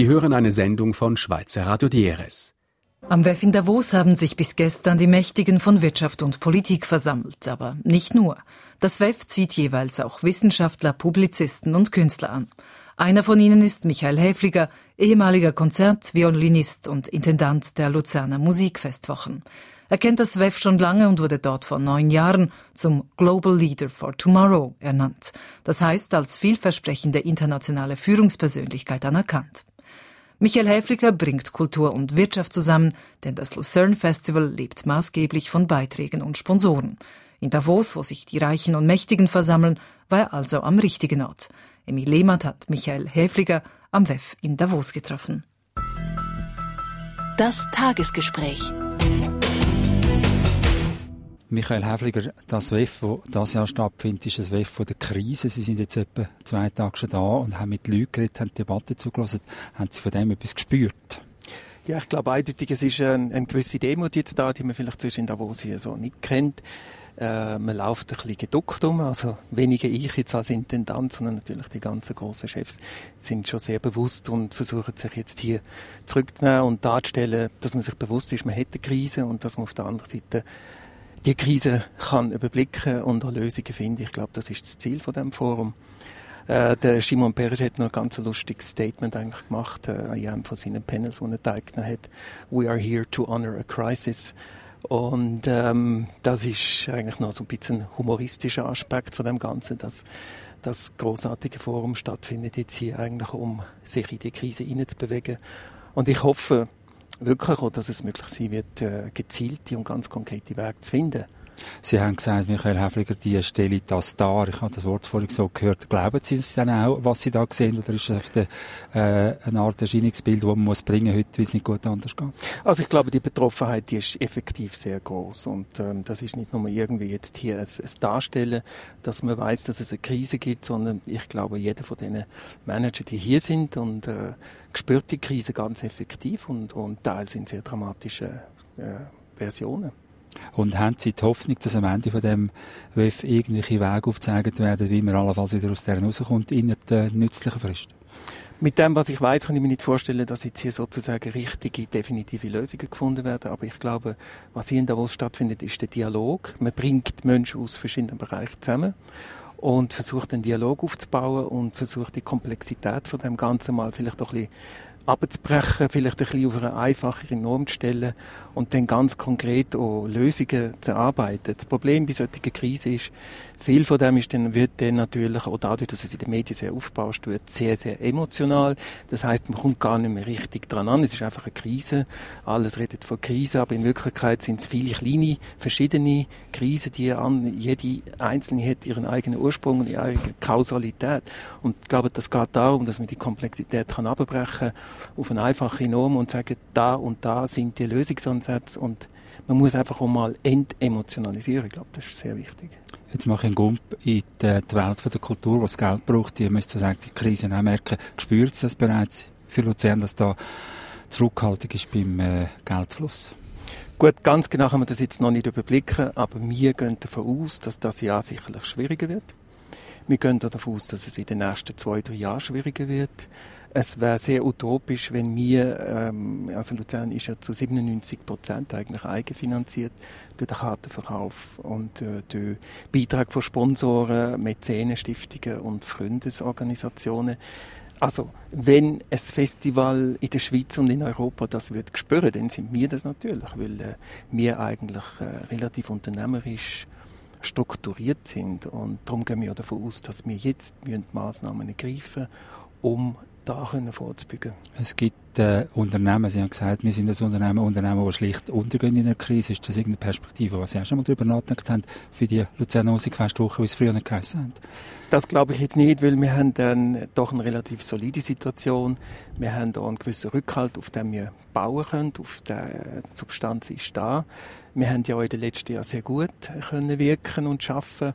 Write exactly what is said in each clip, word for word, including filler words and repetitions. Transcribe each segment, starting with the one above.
Sie hören eine Sendung von Schweizer Radio D R S. Am W E F in Davos haben sich bis gestern die Mächtigen von Wirtschaft und Politik versammelt, aber nicht nur. Das W E F zieht jeweils auch Wissenschaftler, Publizisten und Künstler an. Einer von ihnen ist Michael Häfliger, ehemaliger Konzertviolinist und Intendant der Luzerner Musikfestwochen. Er kennt das W E F schon lange und wurde dort vor neun Jahren zum Global Leader for Tomorrow ernannt. Das heißt, als vielversprechende internationale Führungspersönlichkeit anerkannt. Michael Häfliger bringt Kultur und Wirtschaft zusammen, denn das Lucerne Festival lebt maßgeblich von Beiträgen und Sponsoren. In Davos, wo sich die Reichen und Mächtigen versammeln, war er also am richtigen Ort. Emil Lehmann hat Michael Häfliger am W E F in Davos getroffen. Das Tagesgespräch. Michael Häfliger, das W E F, das dieses Jahr stattfindet, ist ein W E F von der Krise. Sie sind jetzt etwa zwei Tage schon da und haben mit Leuten geredet, haben die Debatte zugelassen. Haben Sie von dem etwas gespürt? Ja, ich glaube eindeutig, es ist eine, eine gewisse Demut jetzt da, die man vielleicht zwischen Davos hier so nicht kennt. Äh, man läuft ein bisschen geduckt um, also weniger ich jetzt als Intendant, sondern natürlich die ganzen grossen Chefs sind schon sehr bewusst und versuchen sich jetzt hier zurückzunehmen und darzustellen, dass man sich bewusst ist, man hat eine Krise und dass man auf der anderen Seite die Krise kann überblicken und auch Lösungen finden. Ich glaube, das ist das Ziel von diesem Forum. Äh, der Shimon Peres hat noch ein ganz lustiges Statement eigentlich gemacht äh, an einem von seinen Panels, wo er teilgenommen hat. We are here to honor a crisis. Und ähm, das ist eigentlich noch so ein bisschen ein humoristischer Aspekt von dem Ganzen, dass das großartige Forum stattfindet jetzt hier eigentlich, um sich in die Krise hineinzubewegen. Und ich hoffe wirklich auch, dass es möglich sein wird, äh, gezielte und ganz konkrete Wege zu finden. Sie haben gesagt, Michael Häfliger, die stelle das dar. Ich habe das Wort vorhin so gehört. Glauben Sie es dann auch, was Sie da sehen? Oder ist es äh, eine Art Erscheinungsbild, das man muss bringen heute, weil es nicht gut anders geht? Also ich glaube, die Betroffenheit, die ist effektiv sehr groß. Und ähm, das ist nicht nur irgendwie jetzt hier ein, ein Darstellen, dass man weiß, dass es eine Krise gibt, sondern ich glaube, jeder von diesen Managern, die hier sind und äh, spürt die Krise ganz effektiv und, und teils in sehr dramatischen äh, Versionen. Und haben Sie die Hoffnung, dass am Ende von dem W E F irgendwelche Wege aufgezeigt werden, wie man allenfalls wieder aus der rauskommt, in der nützlichen Frist? Mit dem, was ich weiß, kann ich mir nicht vorstellen, dass jetzt hier sozusagen richtige, definitive Lösungen gefunden werden. Aber ich glaube, was hier in Davos stattfindet, ist der Dialog. Man bringt Menschen aus verschiedenen Bereichen zusammen und versucht, einen Dialog aufzubauen und versucht, die Komplexität von dem Ganzen mal vielleicht auch ein bisschen abzubrechen, vielleicht ein bisschen auf eine einfachere Norm zu stellen und dann ganz konkret auch Lösungen zu erarbeiten. Das Problem bei solchen Krisen ist, viel von dem ist dann, wird dann natürlich auch dadurch, dass es in den Medien sehr aufgebauscht wird, sehr, sehr emotional. Das heisst, man kommt gar nicht mehr richtig dran an. Es ist einfach eine Krise. Alles redet von Krise, aber in Wirklichkeit sind es viele kleine, verschiedene Krisen, die an, jede einzelne hat ihren eigenen Ursprung und ihre eigene Kausalität. Und ich glaube, das geht darum, dass man die Komplexität kann abbrechen auf eine einfache Norm und sagen, da und da sind die Lösungsansätze und man muss einfach auch mal entemotionalisieren. Ich glaube, das ist sehr wichtig. Jetzt mache ich einen Gump in die Welt der Kultur, die das Geld braucht. Ihr müsst sagen, die Krise auch merken. Spürt es das bereits für Luzern, dass da Zurückhaltung ist beim äh, Geldfluss? Gut, ganz genau kann man das jetzt noch nicht überblicken, aber wir gehen davon aus, dass das Jahr sicherlich schwieriger wird. Wir gehen davon aus, dass es in den nächsten zwei, drei Jahren schwieriger wird. Es wäre sehr utopisch, wenn wir, ähm, also Luzern ist ja zu siebenundneunzig Prozent eigentlich eigenfinanziert durch den Kartenverkauf und äh, durch Beitrag von Sponsoren, Mäzenen, Stiftungen und Freundesorganisationen. Also, wenn ein Festival in der Schweiz und in Europa das wird spüren, dann sind wir das natürlich, weil äh, wir eigentlich äh, relativ unternehmerisch strukturiert sind und darum gehen wir davon aus, dass wir jetzt Massnahmen ergreifen, um da vorzubeugen. Es gibt äh, Unternehmen, Sie haben gesagt, wir sind ein Unternehmen, Unternehmen, die schlicht untergehen in einer Krise. Ist das irgendeine Perspektive, was Sie auch schon mal darüber nachgedacht haben, für die Luzerner Musikfestwoche, wie es früher nicht geheißen hat? Das glaube ich jetzt nicht, weil wir haben dann doch eine relativ solide Situation. Wir haben da einen gewissen Rückhalt, auf den wir bauen können, auf der Substanz ist da. Wir haben ja auch in den letzten Jahren sehr gut können wirken und arbeiten.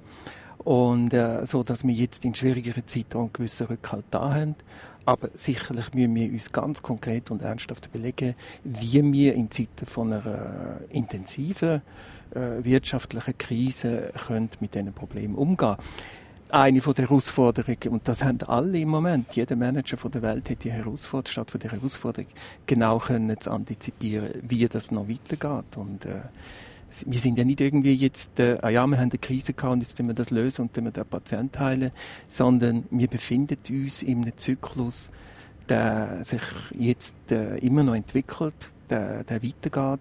Und äh, so, dass wir jetzt in schwierigeren Zeiten einen gewissen Rückhalt da haben. Aber sicherlich müssen wir uns ganz konkret und ernsthaft überlegen, wie wir in Zeiten von einer äh, intensiven äh, wirtschaftlichen Krise können mit diesen Problemen umgehen. eine von der Herausforderungen, und das haben alle im Moment, jeder Manager von der Welt hat die Herausforderung, statt von der Herausforderung genau können zu antizipieren, wie das noch weitergeht. Und äh, wir sind ja nicht irgendwie jetzt, äh, ah ja, wir haben eine Krise gehabt und jetzt müssen wir das lösen und dann den Patienten heilen, sondern wir befinden uns in einem Zyklus, der sich jetzt äh, immer noch entwickelt, der, der weitergeht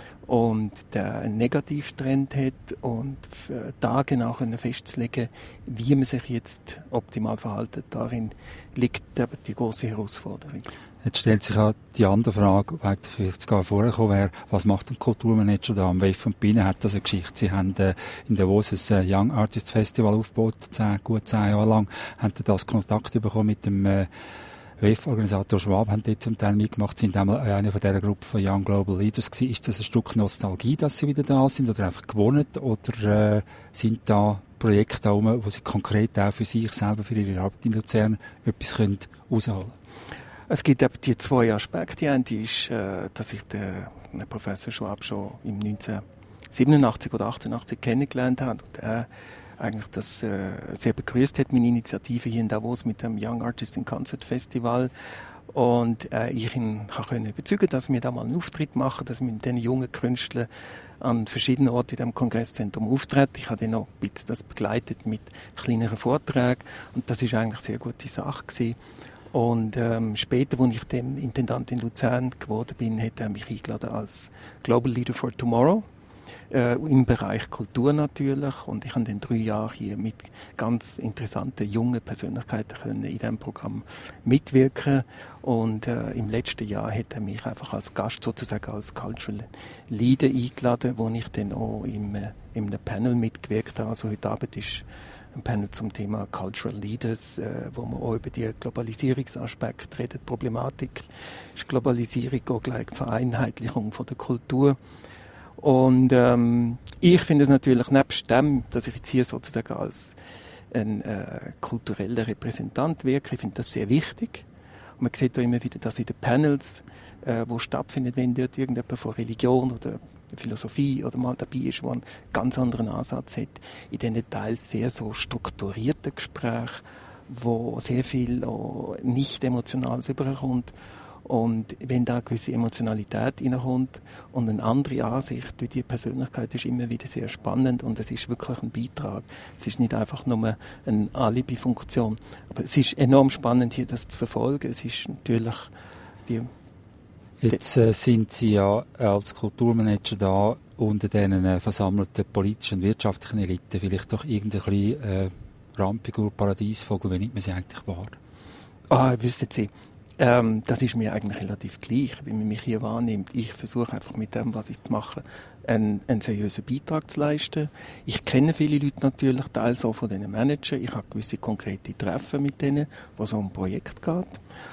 und der einen Negativtrend hat und da genau festzulegen, wie man sich jetzt optimal verhält, darin liegt eben die grosse Herausforderung. Jetzt stellt sich auch die andere Frage, die vielleicht gar vorgekommen wäre, was macht ein Kulturmanager da am W E F? Und bei Ihnen hat das eine Geschichte. Sie haben äh, in Davos ein äh, Young Artist Festival aufgebaut, zehn, gut zehn Jahre lang, haben das Kontakt bekommen mit dem äh, W E F-Organisator Schwab, haben dort zum Teil mitgemacht, sind einmal eine von dieser Gruppe von Young Global Leaders gewesen. Ist das ein Stück Nostalgie, dass Sie wieder da sind, oder einfach gewonnen, oder äh, sind da Projekte da rum, wo Sie konkret auch für sich selber, für Ihre Arbeit in Luzern etwas können rausholen können? Es gibt eben die zwei Aspekte. Die eine ist, äh, dass ich den, den Professor Schwab schon im neunzehnhundertsiebenundachtzig oder achtundachtzig kennengelernt habe und er eigentlich das äh, sehr begrüßt hat, meine Initiative hier in Davos mit dem Young Artist in Concert Festival. Und äh, ich ihn konnte überzeugen, dass wir da mal einen Auftritt machen, dass wir mit diesen jungen Künstlern an verschiedenen Orten in diesem Kongresszentrum auftreten. Ich habe dann noch ein bisschen das begleitet mit kleineren Vorträgen und das war eigentlich eine sehr gute Sache gewesen. Und ähm, später, als ich dann Intendant in Luzern geworden bin, hat er mich eingeladen als Global Leader for Tomorrow. Äh, im Bereich Kultur natürlich. Und ich habe dann drei Jahre hier mit ganz interessanten jungen Persönlichkeiten können in diesem Programm mitwirken. Und äh, im letzten Jahr hat er mich einfach als Gast, sozusagen als Cultural Leader eingeladen, wo ich dann auch im, äh, in einem Panel mitgewirkt habe. Also heute Abend ist ein Panel zum Thema Cultural Leaders, äh, wo man auch über die Globalisierungsaspekte redet. Problematik ist Globalisierung auch gleich die Vereinheitlichung von der Kultur. Und ähm, ich finde es natürlich nebst dem, dass ich jetzt hier sozusagen als ein äh, kultureller Repräsentant wirke, ich finde das sehr wichtig. Und man sieht auch immer wieder, dass in den Panels, äh, wo stattfinden, wenn dort irgendjemand von Religion oder Philosophie oder mal dabei ist, wo einen ganz anderen Ansatz hat, in diesen teils sehr so strukturierten Gesprächen, wo sehr viel auch nicht Emotionales überkommt. Und wenn da eine gewisse Emotionalität reinkommt und eine andere Ansicht durch die Persönlichkeit, ist immer wieder sehr spannend und es ist wirklich ein Beitrag. Es ist nicht einfach nur eine Alibi-Funktion. Aber es ist enorm spannend, hier das zu verfolgen. Es ist natürlich die Jetzt äh, sind Sie ja als Kulturmanager da unter diesen äh, versammelten politischen und wirtschaftlichen Eliten vielleicht doch irgendein bisschen äh, Rampigur, Paradiesvogel, wie nimmt man sie eigentlich wahr? Ah, wissen Sie, ähm, das ist mir eigentlich relativ gleich, wie man mich hier wahrnimmt. Ich versuche einfach mit dem, was ich mache, einen, einen seriösen Beitrag zu leisten. Ich kenne viele Leute natürlich, teils auch von diesen Managern. Ich habe gewisse konkrete Treffen mit denen, wo es um ein Projekt geht.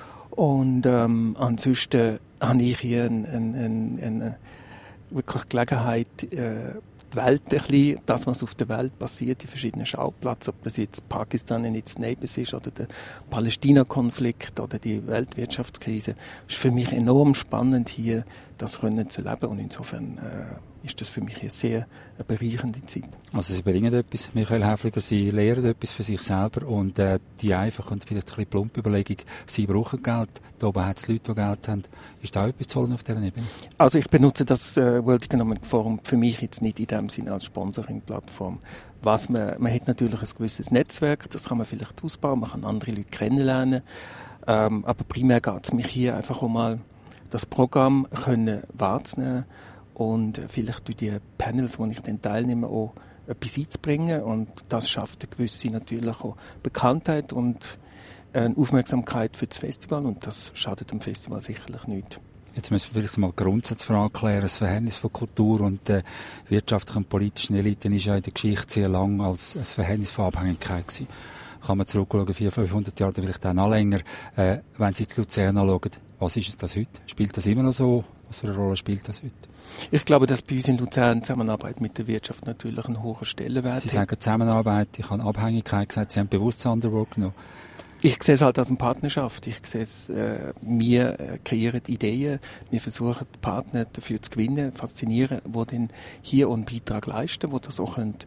Und ähm, ansonsten habe ich hier eine, eine, eine wirklich Gelegenheit, äh, die Welt ein bisschen, das, was auf der Welt passiert, die verschiedenen Schauplätze, ob das jetzt Pakistan in its Neighbors ist oder der Palästina-Konflikt oder die Weltwirtschaftskrise, ist für mich enorm spannend, hier das können zu erleben. Und insofern äh, ist das für mich eine sehr eine bereichernde Zeit. Also Sie bringen etwas, Michael Häfliger, Sie lehren etwas für sich selber und äh, die einfache und vielleicht ein bisschen plumpe Überlegung, Sie brauchen Geld, da oben hat es Leute, die Geld haben. Ist da etwas zu holen auf dieser Ebene? Also ich benutze das äh, World Economic Forum für mich jetzt nicht in dem Sinne als Sponsoring-Plattform. Was man, man hat natürlich ein gewisses Netzwerk, das kann man vielleicht ausbauen, man kann andere Leute kennenlernen, ähm, aber primär geht es mich hier einfach um mal das Programm können wahrzunehmen und vielleicht durch die Panels, wo ich dann teilnehme, auch etwas einzubringen. Und das schafft eine gewisse natürlich auch Bekanntheit und eine Aufmerksamkeit für das Festival. Und das schadet dem Festival sicherlich nicht. Jetzt müssen wir vielleicht mal die Grundsatzfrage klären. Das Verhältnis von Kultur und äh, wirtschaftlichen und politischen Eliten ist ja in der Geschichte sehr lang als ein Verhältnis von Abhängigkeit gewesen. Kann man zurückschauen, vierhundert, fünfhundert Jahre, vielleicht auch noch länger. Äh, wenn Sie jetzt Luzern anschauen, was ist es das heute? Spielt das immer noch so? Was für eine Rolle spielt das heute? Ich glaube, dass bei uns in Luzern Zusammenarbeit mit der Wirtschaft natürlich einen hohen Stellenwert hat. Sie sagen Zusammenarbeit, ich habe Abhängigkeit gesagt, Sie haben bewusst das andere Wort genommen. Ich sehe es halt als eine Partnerschaft. Ich sehe es, äh, wir äh, kreieren Ideen, wir versuchen die Partner dafür zu gewinnen, faszinieren, die dann hier einen Beitrag leisten, die das auch können,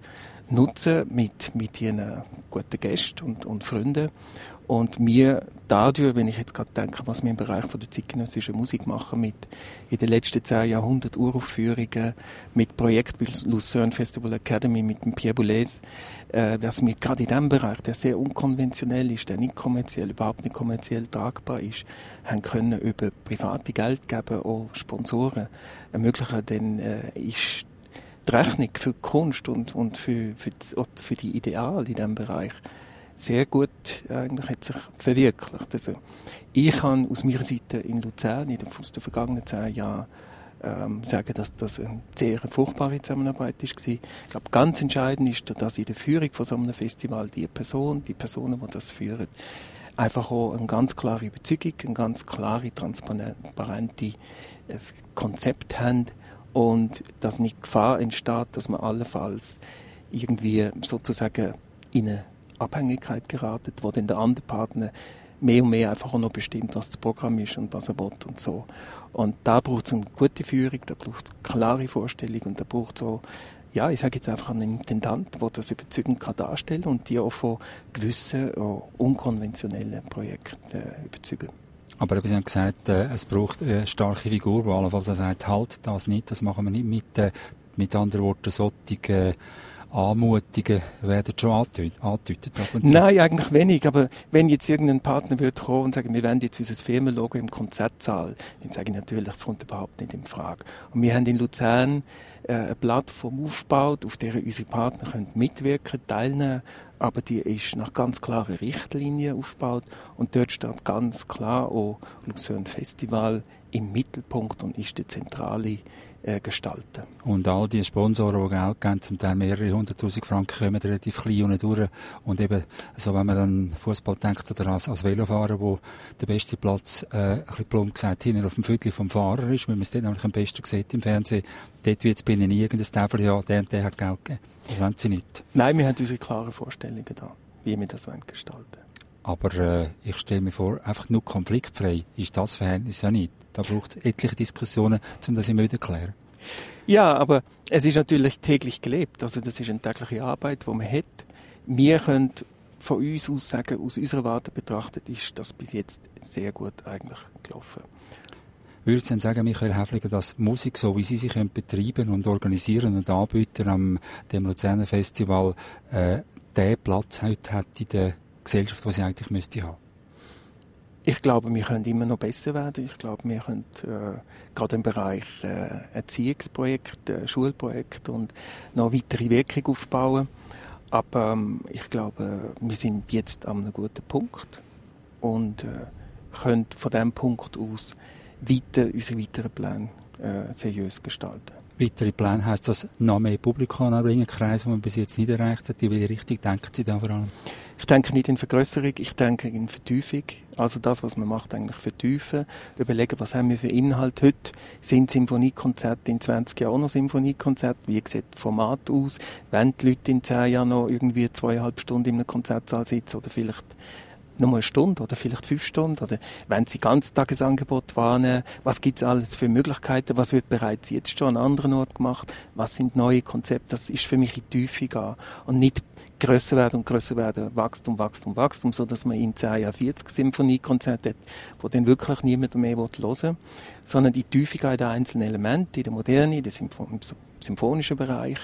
nutzen mit, mit ihren guten Gästen und, und Freunden. Und wir dadurch, wenn ich jetzt gerade denke, was wir im Bereich von der zeitgenössischen Musik machen, mit in den letzten zehn Jahrhunderten Uraufführungen, mit Projekt wie Lucerne Festival Academy, mit dem Pierre Boulez, äh, dass wir gerade in diesem Bereich, der sehr unkonventionell ist, der nicht kommerziell, überhaupt nicht kommerziell tragbar ist, haben können über private Geldgeber, auch Sponsoren ermöglichen, dann äh, ist die Rechnung für die Kunst und, und für, für, die, für die Ideale in diesem Bereich sehr gut eigentlich hat sich verwirklicht. Also ich kann aus meiner Seite in Luzern in den, aus den vergangenen zehn Jahren ähm, sagen, dass das eine sehr fruchtbare Zusammenarbeit war. Ich glaube, ganz entscheidend ist, dass in der Führung von so einem Festival die Person, die Personen, die das führen, einfach auch eine ganz klare Überzeugung, eine ganz klare, transparente Konzept haben und dass nicht Gefahr entsteht, dass man allenfalls irgendwie sozusagen in eine Abhängigkeit geraten, wo dann der andere Partner mehr und mehr einfach auch noch bestimmt, was das Programm ist und was er will und so. Und da braucht es eine gute Führung, da braucht es eine klare Vorstellung und da braucht es auch, ja, ich sage jetzt einfach einen Intendant, der das überzeugend kann darstellen und die auch von gewissen, auch unkonventionellen Projekten äh, überzeugen. Aber Sie haben gesagt, äh, es braucht eine starke Figur, die allenfalls sagt, halt das nicht, das machen wir nicht mit, äh, mit anderen Worten, solche äh, Anmutungen werden schon angedeutet. Nein, eigentlich wenig. Aber wenn jetzt irgendein Partner würde kommen und sagen, wir wollen jetzt unser Firmenlogo im Konzertsaal, dann sage ich natürlich, das kommt überhaupt nicht in Frage. Und wir haben in Luzern äh, eine Plattform aufgebaut, auf der unsere Partner können mitwirken, teilnehmen, aber die ist nach ganz klaren Richtlinien aufgebaut und dort steht ganz klar auch Lucerne Festival im Mittelpunkt und ist der zentrale gestalten. Und all die Sponsoren, die Geld geben, zum Teil mehrere hunderttausend Franken, kommen relativ klein und durch. Und eben, so wenn man an Fußball denkt oder als, als Velofahrer, wo der beste Platz, äh, ein bisschen plump gesagt, hinten auf dem Viertel vom Fahrer ist, weil man es dort nämlich am besten sieht im Fernsehen, dort wird es binnen irgendein Tafel, ja, der und der hat Geld gegeben. Das wollen sie nicht. Nein, wir haben unsere klaren Vorstellungen da, wie wir das gestalten wollen. Aber äh, ich stelle mir vor, einfach nur konfliktfrei ist das Verhältnis ja nicht. Da braucht es etliche Diskussionen, um das immer wieder zu klären. Ja, aber es ist natürlich täglich gelebt. Also das ist eine tägliche Arbeit, die man hat. Wir können von uns aus sagen, aus unserer Warte betrachtet, ist das bis jetzt sehr gut eigentlich gelaufen. Würden Sie denn sagen, Michael Häfliger, dass Musik, so wie Sie sie können betreiben und organisieren und anbieten am dem Luzerner Festival, äh, den Platz heute hat in der Gesellschaft, die sie eigentlich müsste haben? Ich glaube, wir können immer noch besser werden. Ich glaube, wir können äh, gerade im Bereich äh, Erziehungsprojekt, äh, Schulprojekt und noch weitere Wirkung aufbauen. Aber ähm, ich glaube, wir sind jetzt an einem guten Punkt und äh, können von diesem Punkt aus weiter, unsere weiteren Pläne äh, seriös gestalten. Weitere Pläne heisst das, noch mehr Publikum anbringen, Kreise, die man bis jetzt nicht erreicht hat. In welche Richtung denken Sie da vor allem? Ich denke nicht in Vergrösserung, ich denke in Vertiefung. Also das, was man macht, eigentlich vertiefen. Überlegen, was haben wir für Inhalte heute? Sind Symphoniekonzerte in zwanzig Jahren auch noch Symphoniekonzerte? Wie sieht das Format aus? Wenn die Leute in zehn Jahren noch irgendwie zweieinhalb Stunden in einem Konzertsaal sitzen oder vielleicht noch mal eine Stunde oder vielleicht fünf Stunden? Oder wenn Sie Ganztagesangebot wahrnehmen, was gibt es alles für Möglichkeiten? Was wird bereits jetzt schon an anderen Orten gemacht? Was sind neue Konzepte? Das ist für mich in die Tiefe gehen und nicht grösser werden und grösser werden, Wachstum, Wachstum, Wachstum, so dass man in zehn Jahren vierzig Symphoniekonzerte hat, wo dann wirklich niemand mehr hören will, sondern die Tiefe gehen in den einzelnen Elementen, in der Moderne, in der Symphon- symphonischen Bereich,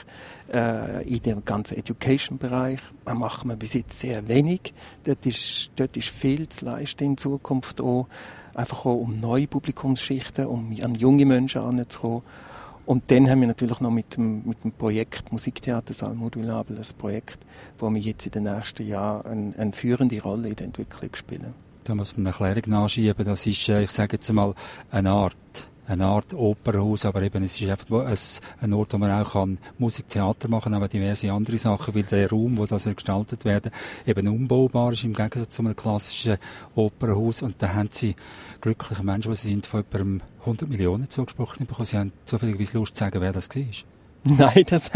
äh, in dem ganzen Education-Bereich, da machen wir bis jetzt sehr wenig. Dort ist, dort ist viel zu leisten in Zukunft auch, einfach auch um neue Publikumsschichten, um an junge Menschen heranzukommen. Und dann haben wir natürlich noch mit dem, mit dem Projekt Musiktheatersaal Modulabel ein Projekt, wo wir jetzt in den nächsten Jahren eine, eine führende Rolle in der Entwicklung spielen. Da muss man eine Erklärung nachschieben. Das ist, ich sage jetzt einmal, eine Art, eine Art Opernhaus, aber eben, es ist einfach ein, ein Ort, wo man auch kann Musiktheater machen, aber diverse andere Sachen, weil der Raum, wo das gestaltet werden, eben umbaubar ist, im Gegensatz zu einem klassischen Opernhaus. Und da haben sie glückliche Menschen, die sie sind, von etwa hundert Millionen zugesprochen bekommen. Sie haben zufälligerweise Lust zu sagen, wer das war. Nein, das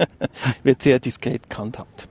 wird sehr diskret gehandhabt.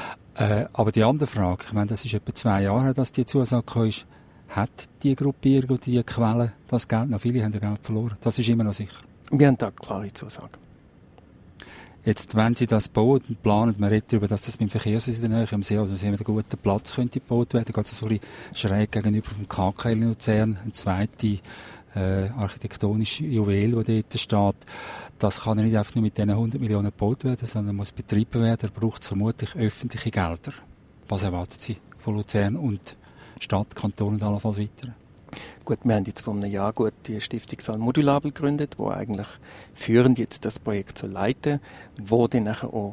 Äh, aber die andere Frage, ich meine, das ist etwa zwei Jahre her, dass die Zusage kam, ist, hat die Gruppierung und die Quelle das Geld noch? Viele haben das Geld verloren. Das ist immer noch sicher. Wir haben da eine klare Zusage. Jetzt, wenn sie das bauen und planen, man redet darüber, dass das beim Verkehrshaus in der Nähe am See, also sehen wir, einen guten Platz könnte gebaut werden, geht es so ein bisschen schräg gegenüber vom K K L in Luzern, eine zweite äh, architektonische Juwel, die dort steht. Das kann ja nicht einfach nur mit diesen hundert Millionen gebaut werden, sondern muss betrieben werden. Da braucht es vermutlich öffentliche Gelder. Was erwarten Sie von Luzern und Stadt, Kanton und allenfalls weiter? Gut, wir haben jetzt vor einem Jahr gut die Stiftung Saal Modulabel gegründet, wo eigentlich führend jetzt das Projekt zu leiten, wo dann nachher auch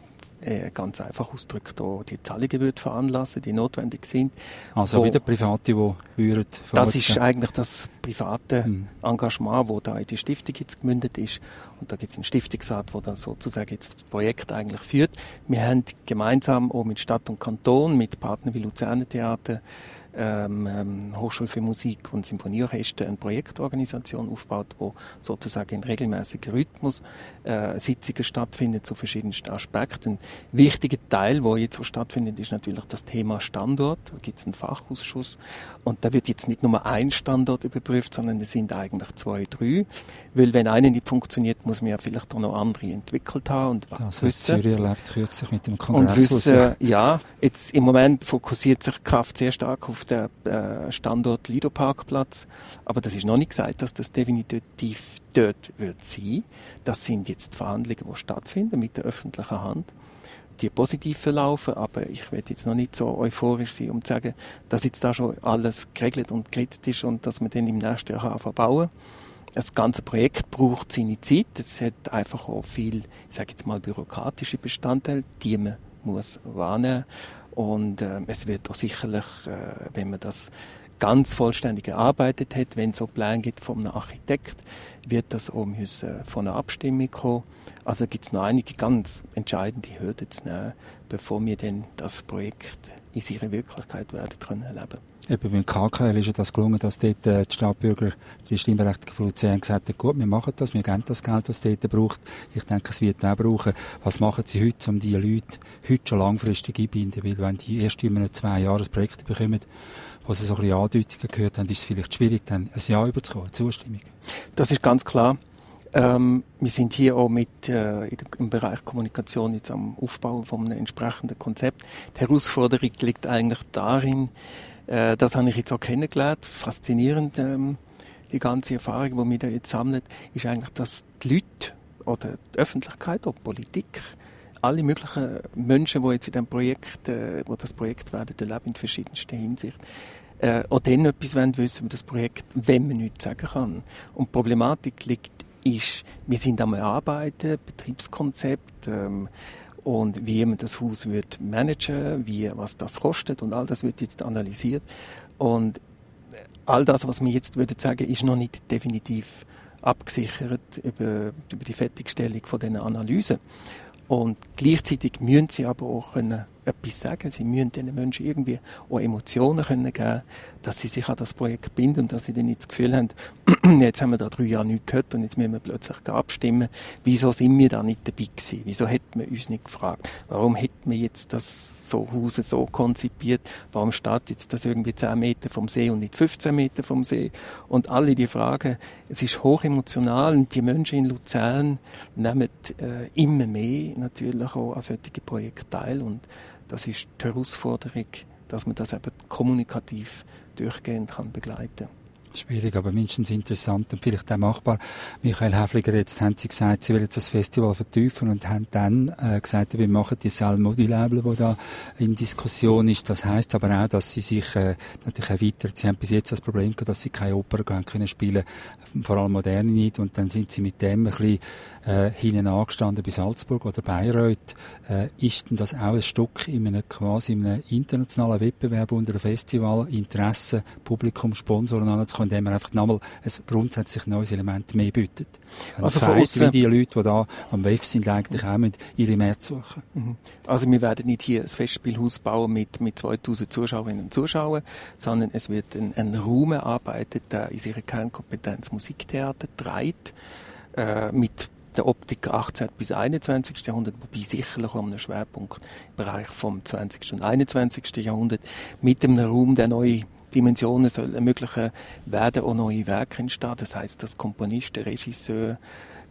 äh, ganz einfach ausgedrückt auch die Zahlungen wird veranlassen, die notwendig sind. Also wieder Private, die würden Das ist eigentlich das private hm. Engagement, das da in die Stiftung jetzt gemündet ist. Und da gibt es einen Stiftungsrat, der dann sozusagen jetzt das Projekt eigentlich führt. Wir haben gemeinsam auch mit Stadt und Kanton, mit Partnern wie Luzerner Theater, Ähm, ähm, Hochschule für Musik und Symphonieorchester eine Projektorganisation aufgebaut, wo sozusagen in regelmäßigen Rhythmus äh, Sitzungen stattfinden zu verschiedensten Aspekten. Ein wichtiger Teil, der jetzt so stattfindet, ist natürlich das Thema Standort. Da gibt es einen Fachausschuss und da wird jetzt nicht nur ein Standort überprüft, sondern es sind eigentlich zwei, drei. Weil wenn einer nicht funktioniert, muss man ja vielleicht auch noch andere entwickelt haben und was das wissen. Das Zürich erlebt kürzlich mit dem Kongress. Und wissen, ja, jetzt im Moment fokussiert sich die Kraft sehr stark auf der äh, Standort Lido-Parkplatz, aber das ist noch nicht gesagt, dass das definitiv dort wird sein. Das sind jetzt die Verhandlungen, die stattfinden mit der öffentlichen Hand, die positiv verlaufen, aber ich werde jetzt noch nicht so euphorisch sein, um zu sagen, dass jetzt da schon alles geregelt und geritzt ist und dass wir dann im nächsten Jahr anfangen bauen. Das ganze Projekt braucht seine Zeit. Es hat einfach auch viel, ich sage jetzt mal, bürokratische Bestandteile, die man muss wahrnehmen. Und äh, es wird auch sicherlich, äh, wenn man das ganz vollständig erarbeitet hat, wenn es so Pläne gibt von einem Architekt, wird das auch müssen von einer Abstimmung kommen. Also gibt es noch einige ganz entscheidende Hürden zu nehmen, bevor wir dann das Projekt in seiner Wirklichkeit werden können erleben. Eben beim K K L ist ja das gelungen, dass dort äh, die Stadtbürger, die Stimmberechtigten von Luzern gesagt haben, gut, wir machen das, wir geben das Geld, was es dort braucht. Ich denke, es wird auch brauchen. Was machen Sie heute, um diese Leute heute schon langfristig einbinden? Weil wenn die erst in einem zwei Jahren ein Projekt bekommen, wo sie so ein bisschen Andeutungen gehört haben, ist es vielleicht schwierig, dann ein Ja überzukommen, eine Zustimmung. Das ist ganz klar. Ähm, wir sind hier auch mit, äh, im Bereich Kommunikation jetzt am Aufbau von einem entsprechenden Konzept. Die Herausforderung liegt eigentlich darin, äh, das habe ich jetzt auch kennengelernt, faszinierend, ähm, die ganze Erfahrung, die wir da jetzt sammeln, ist eigentlich, dass die Leute oder die Öffentlichkeit, auch die Politik, alle möglichen Menschen, die jetzt in dem Projekt, äh, wo das Projekt werden erleben, in verschiedenster Hinsicht, äh, auch dann etwas wollen wissen über das Projekt, wenn man nichts sagen kann. Und die Problematik liegt ist, wir sind am Erarbeiten, Betriebskonzept, ähm, und wie man das Haus wird managen, wie, was das kostet und all das wird jetzt analysiert. Und all das, was wir jetzt würden sagen, ist noch nicht definitiv abgesichert über, über die Fertigstellung von diesen Analysen. Und gleichzeitig müssen sie aber auch können etwas sagen. Sie müssen diesen Menschen irgendwie auch Emotionen können geben, dass sie sich an das Projekt binden und dass sie dann nicht das Gefühl haben, jetzt haben wir da drei Jahre nichts gehört und jetzt müssen wir plötzlich abstimmen. Wieso sind wir da nicht dabei gewesen? Wieso hätten wir uns nicht gefragt? Warum hätten wir jetzt das so Haus so konzipiert? Warum steht jetzt das irgendwie zehn Meter vom See und nicht fünfzehn Meter vom See? Und alle die Fragen, es ist hochemotional und die Menschen in Luzern nehmen äh, immer mehr natürlich auch an solchen Projekten teil und das ist die Herausforderung, dass man das eben kommunikativ durchgehend kann begleiten. Schwierig, aber mindestens interessant und vielleicht auch machbar. Michael Häfliger, jetzt haben Sie gesagt, Sie wollen das Festival vertiefen und haben dann äh, gesagt, wir machen die Saal Modulabel, die da in Diskussion ist. Das heisst aber auch, dass Sie sich äh, natürlich erweitern. Sie haben bis jetzt das Problem gehabt, dass Sie keine Oper können spielen, vor allem moderne nicht. Und dann sind Sie mit dem ein bisschen äh, hinten angestanden bei Salzburg oder Bayreuth. Äh, ist denn das auch ein Stück in einem quasi in einem internationalen Wettbewerb unter einem Festival, Interesse, Publikum, Sponsoren anzukommen, indem man einfach nochmal ein grundsätzlich neues Element mehr bietet? Also von aussen, wie die Leute, die da am W E F sind, eigentlich auch mit ihre Märkte suchen. Mhm. Also wir werden nicht hier ein Festspielhaus bauen mit, mit zweitausend Zuschauerinnen und Zuschauern, sondern es wird ein, ein Raum erarbeitet, der in ihrer Kernkompetenz Musiktheater trägt, äh, mit der Optik achtzehnten bis einundzwanzigsten Jahrhundert, wobei sicherlich auch einen Schwerpunkt im Bereich vom zwanzigsten und einundzwanzigsten Jahrhundert, mit einem Raum, der neue Dimensionen soll ermöglichen, werden auch neue Werke entstehen. Das heisst, dass Komponisten, Regisseure,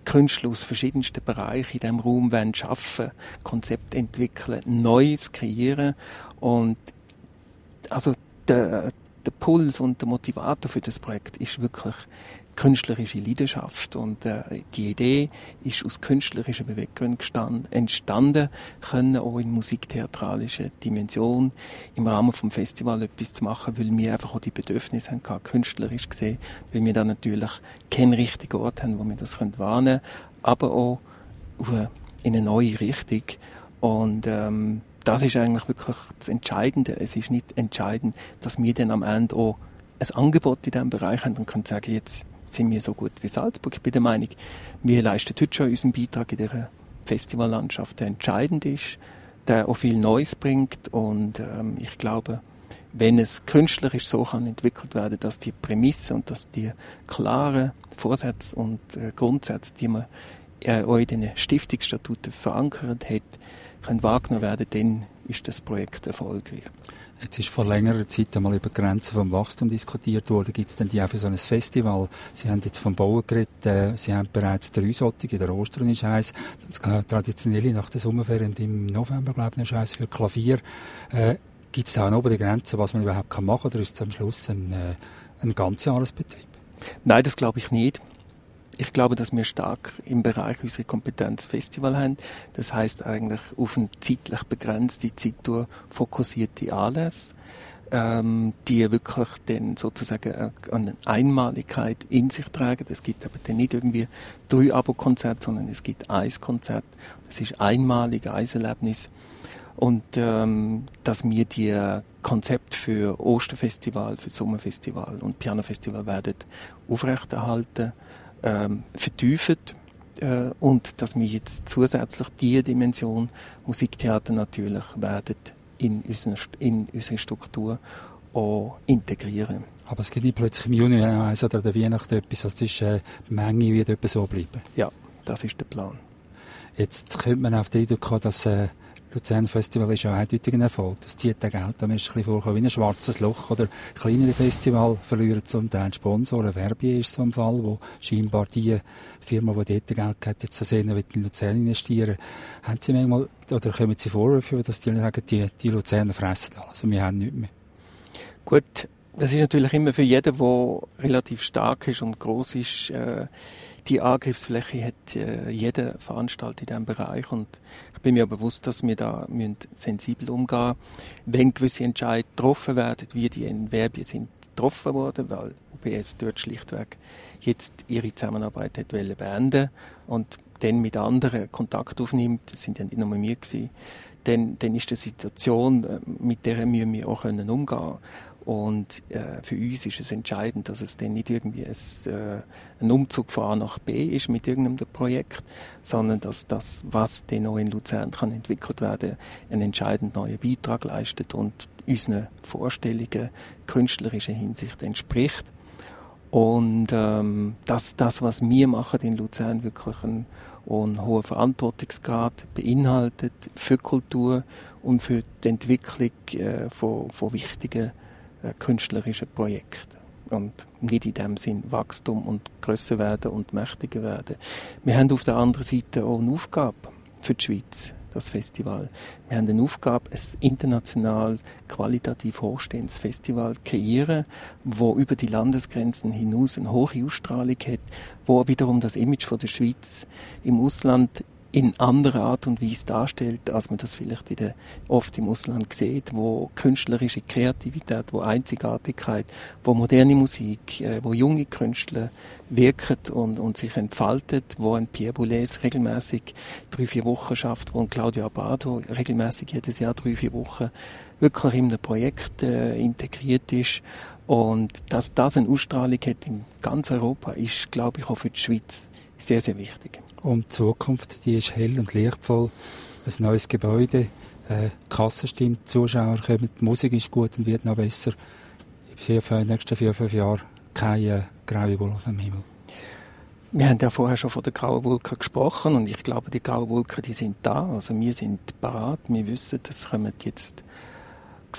Künstler aus verschiedensten Bereichen in diesem Raum wollen arbeiten, Konzept entwickeln, Neues kreieren. Und also der, der Puls und der Motivator für das Projekt ist wirklich künstlerische Leidenschaft. Und äh, die Idee ist aus künstlerischen Beweggründen entstanden, können auch in musiktheatralischer Dimension im Rahmen vom Festival etwas zu machen, weil wir einfach auch die Bedürfnisse haben, künstlerisch gesehen, weil wir da natürlich keinen richtigen Ort haben, wo wir das wahrnehmen können, aber auch auf eine, in eine neue Richtung. Und ähm, das ist eigentlich wirklich das Entscheidende. Es ist nicht entscheidend, dass wir dann am Ende auch ein Angebot in diesem Bereich haben und können sagen, jetzt sind wir so gut wie Salzburg. Ich bin der Meinung, wir leisten heute schon unseren Beitrag in dieser Festivallandschaft, der entscheidend ist, der auch viel Neues bringt. Und ähm, ich glaube, wenn es künstlerisch so kann entwickelt werden, dass die Prämissen und dass die klaren Vorsätze und äh, Grundsätze, die man äh, auch in den Stiftungsstatuten verankert hat, können wahrgenommen werden, dann ist das Projekt erfolgreich. Jetzt ist vor längerer Zeit einmal über die Grenzen vom Wachstum diskutiert worden. Gibt es denn die auch für so ein Festival? Sie haben jetzt vom Bauen geredet, äh, Sie haben bereits drei solche, der Ostern ist eins, das traditionelle nach der Sommerferien im November, glaube ich, ist eins für Klavier. Äh, Gibt es da auch noch über die Grenzen, was man überhaupt machen kann, oder ist es am Schluss ein, äh, ein Ganzjahresbetrieb? Nein, das glaube ich nicht. Ich glaube, dass wir stark im Bereich unserer Kompetenz Festival haben. Das heißt eigentlich auf eine zeitlich begrenzte Zeit durch fokussierte Anlässe, ähm, die wirklich dann sozusagen eine Einmaligkeit in sich tragen. Es gibt aber dann nicht irgendwie drei Abo-Konzerte, sondern es gibt ein Konzert. Das ist einmalig, ein Erlebnis. Und ähm, dass wir die Konzepte für Osterfestival, für Sommerfestival und Pianofestival werden aufrechterhalten, ähm, vertiefen äh, und dass wir jetzt zusätzlich diese Dimension Musiktheater natürlich werden in unsere, in unsere Struktur auch integrieren. Aber es gibt nicht plötzlich im Juni oder der Weihnachten etwas, also die äh, Menge wird etwa so bleiben? Ja, das ist der Plan. Jetzt könnte man auf die Idee kommen, dass äh, Luzern Festival ist ja eindeutig ein Erfolg. Das zieht auch Geld, da ist es ein bisschen vorgekommen wie ein schwarzes Loch. Oder kleinere Festival verlieren zum Teil Sponsoren. Verbi ist so ein Fall, wo scheinbar die Firma, die dort Geld hat, jetzt sehen, will in Luzern investieren. Haben Sie manchmal, oder kommen Sie Vorwürfe, dass die sagen, die, die Luzerner fressen alles und wir haben nichts mehr? Gut, das ist natürlich immer für jeden, der relativ stark ist und gross ist, äh, die Angriffsfläche hat äh, jeder Veranstalter in diesem Bereich und ich bin mir bewusst, dass wir da müssen sensibel umgehen müssen, wenn gewisse Entscheidungen getroffen werden, wie die in Verbi sind getroffen worden, weil U B S dort schlichtweg jetzt ihre Zusammenarbeit hat wollen beenden und dann mit anderen Kontakt aufnimmt, das sind ja nicht nur wir gewesen, dann, dann ist die Situation, mit der müssen wir auch können umgehen. Und äh, für uns ist es entscheidend, dass es dann nicht irgendwie ein, äh, ein Umzug von A nach B ist mit irgendeinem Projekt, sondern dass das, was dann auch in Luzern kann entwickelt werden, einen entscheidend neuen Beitrag leistet und unseren Vorstellungen künstlerischer Hinsicht entspricht. Und ähm, dass das, was wir machen in Luzern, wirklich einen, einen hohen Verantwortungsgrad beinhaltet für Kultur und für die Entwicklung äh, von, von wichtigen künstlerische Projekte und nicht in dem Sinn Wachstum und grösser werden und mächtiger werden. Wir haben auf der anderen Seite auch eine Aufgabe für die Schweiz, das Festival. Wir haben eine Aufgabe, ein international qualitativ hochstehendes Festival zu kreieren, wo über die Landesgrenzen hinaus eine hohe Ausstrahlung hat, wo wiederum das Image von der Schweiz im Ausland in anderer Art und Weise darstellt, als man das vielleicht in der, oft im Ausland sieht, wo künstlerische Kreativität, wo Einzigartigkeit, wo moderne Musik, äh, wo junge Künstler wirken und, und sich entfaltet, wo ein Pierre Boulez regelmäßig drei, vier Wochen schafft, wo ein Claudio Abbado regelmäßig jedes Jahr drei, vier Wochen wirklich in einem Projekt äh, integriert ist. Und dass das eine Ausstrahlung hat in ganz Europa, ist, glaube ich, auch für die Schweiz sehr, sehr wichtig. Und die Zukunft, die ist hell und lichtvoll. Ein neues Gebäude, äh, die Kasse stimmt, die Zuschauer kommen, die Musik ist gut und wird noch besser. In den nächsten vier, fünf Jahren keine graue Wolke am Himmel. Wir haben ja vorher schon von der grauen Wolke gesprochen und ich glaube, die grauen Wolken, die sind da. Also wir sind parat, wir wissen, es kommen jetzt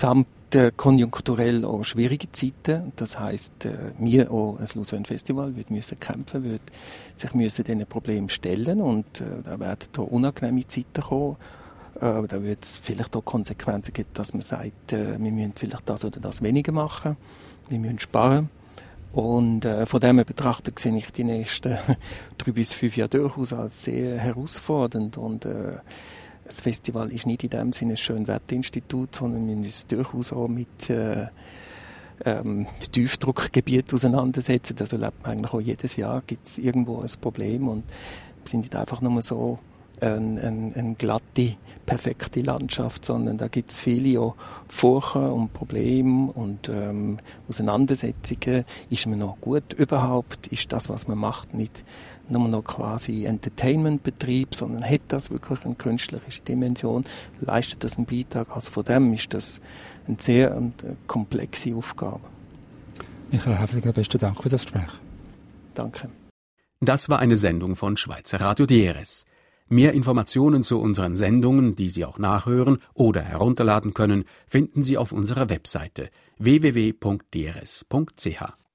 äh, konjunkturell auch schwierige Zeiten. Das heisst, äh, wir auch als Luzern Festival wird müssen kämpfen, wird sich müssen diesen Problemen stellen und äh, da werden da unangenehme Zeiten kommen. Äh, da wird es vielleicht auch Konsequenzen geben, dass man sagt, äh, wir müssen vielleicht das oder das weniger machen, wir müssen sparen. Und äh, von dem her betrachtet sehe ich die nächsten drei bis fünf Jahre durchaus als sehr herausfordernd. Und äh, das Festival ist nicht in dem Sinne ein Schönwetterinstitut, sondern wir müssen uns durchaus auch mit äh, ähm, Tiefdruckgebieten auseinandersetzen. Das erlebt man eigentlich auch jedes Jahr, gibt es irgendwo ein Problem. Und wir sind nicht einfach nur so eine ein, ein glatte, perfekte Landschaft, sondern da gibt es viele auch Furchen und Probleme und ähm, Auseinandersetzungen. Ist man noch gut überhaupt? Ist das, was man macht, nicht nur noch quasi Entertainment-Betrieb, sondern hat das wirklich eine künstlerische Dimension? Leistet das einen Beitrag? Also von dem ist das eine sehr eine komplexe Aufgabe. Michael Häfliger, besten Dank für das Gespräch. Danke. Das war eine Sendung von Schweizer Radio D R S. Mehr Informationen zu unseren Sendungen, die Sie auch nachhören oder herunterladen können, finden Sie auf unserer Webseite w w w punkt d r s punkt c h.